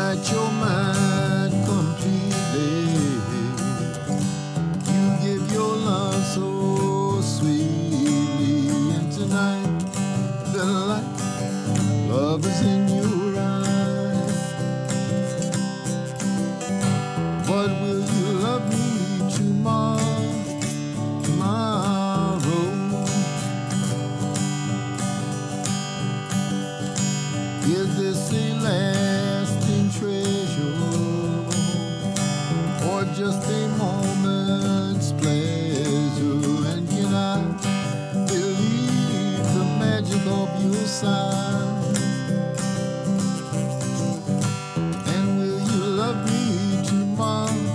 tonight you're mine completely. You give your love so sweetly, and tonight the light love is in your eyes. But will you love me tomorrow? Is this a lasting treasure, or just a moment's pleasure? And can I believe the magic of your sighs? And will you love me tomorrow?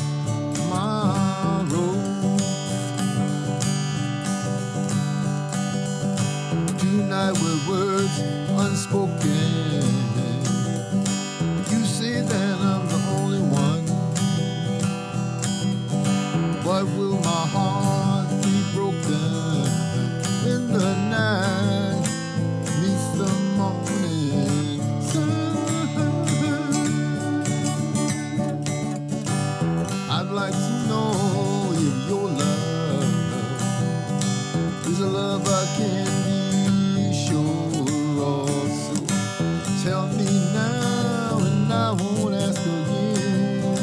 Tonight with words unspoken, you say that I'm the only one. But will my heart be broken when the night meets the morning sun? I'd like to know if your love is a love I can be sure of. So tell me now, and I won't ask again.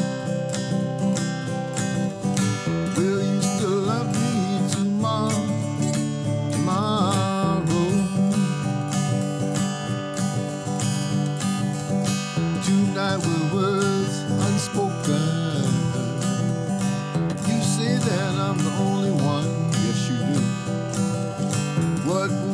Will you still love me tomorrow? Tonight with words unspoken, you say that I'm the only one. Yes, you do. What